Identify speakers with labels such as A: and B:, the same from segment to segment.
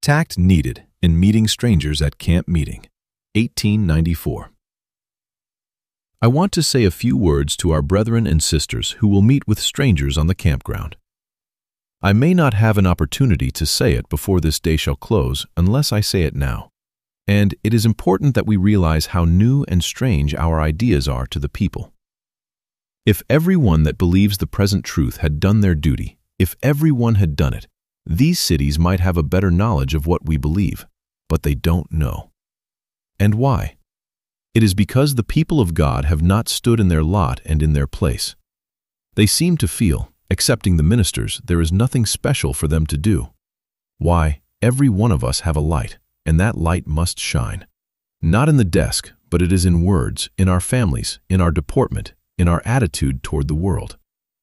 A: Tact needed in meeting strangers at camp meeting, 1894. I want to say a few words to our brethren and sisters who will meet with strangers on the campground. I may not have an opportunity to say it before this day shall close unless I say it now, and it is important that we realize how new and strange our ideas are to the people. If everyone that believes the present truth had done their duty, if everyone had done it, these cities might have a better knowledge of what we believe, but they don't know. And why? It is because the people of God have not stood in their lot and in their place. They seem to feel, excepting the ministers, there is nothing special for them to do. Why, every one of us have a light, and that light must shine. Not in the desk, but it is in words, in our families, in our deportment, in our attitude toward the world.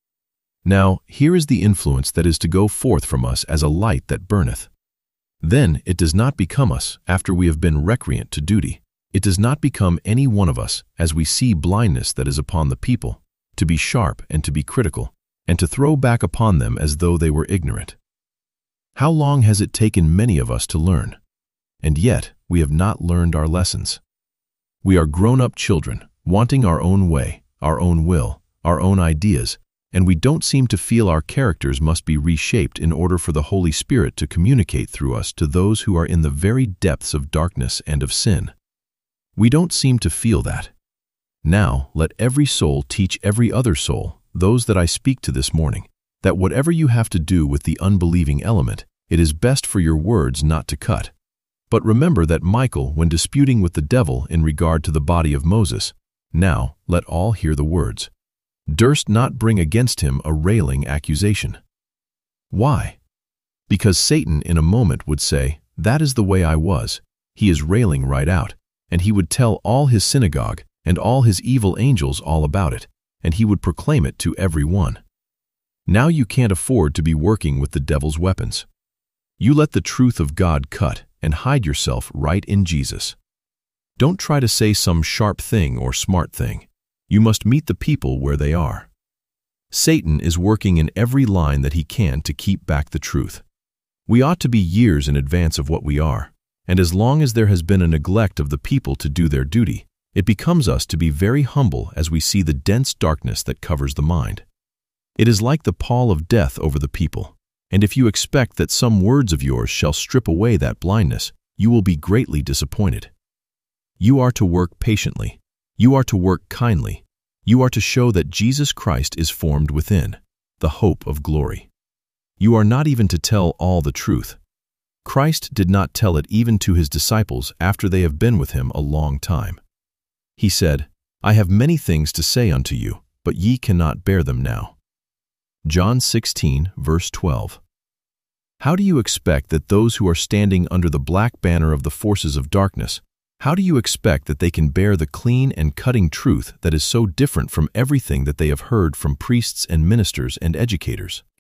A: Now, here is the influence that is to go forth from us as a light that burneth. Then it does not become us, after we have been recreant to duty, it does not become any one of us, as we see blindness that is upon the people, to be sharp and to be critical, and to throw back upon them as though they were ignorant. How long has it taken many of us to learn? And yet we have not learned our lessons. We are grown-up children, wanting our own way, our own will, our own ideas, and we don't seem to feel our characters must be reshaped in order for the Holy Spirit to communicate through us to those who are in the very depths of darkness and of sin. We don't seem to feel that. Now, let every soul teach every other soul, those that I speak to this morning, that whatever you have to do with the unbelieving element, it is best for your words not to cut. But remember that Michael, when disputing with the devil in regard to the body of Moses, now let all hear the words, durst not bring against him a railing accusation. Why? Because Satan in a moment would say, that is the way I was, he is railing right out, and he would tell all his synagogue and all his evil angels all about it, and he would proclaim it to every one. Now you can't afford to be working with the devil's weapons. You let the truth of God cut and hide yourself right in Jesus. Don't try to say some sharp thing or smart thing. You must meet the people where they are. Satan is working in every line that he can to keep back the truth. We ought to be years in advance of what we are, and as long as there has been a neglect of the people to do their duty, it becomes us to be very humble as we see the dense darkness that covers the mind. It is like the pall of death over the people, and if you expect that some words of yours shall strip away that blindness, you will be greatly disappointed. You are to work patiently. You are to work kindly. You are to show that Jesus Christ is formed within, the hope of glory. You are not even to tell all the truth. Christ did not tell it even to his disciples after they have been with him a long time. He said, I have many things to say unto you, but ye cannot bear them now. John 16, verse 12. How do you expect that those who are standing under the black banner of the forces of darkness, how do you expect that they can bear the clean and cutting truth that is so different from everything that they have heard from priests and ministers and educators?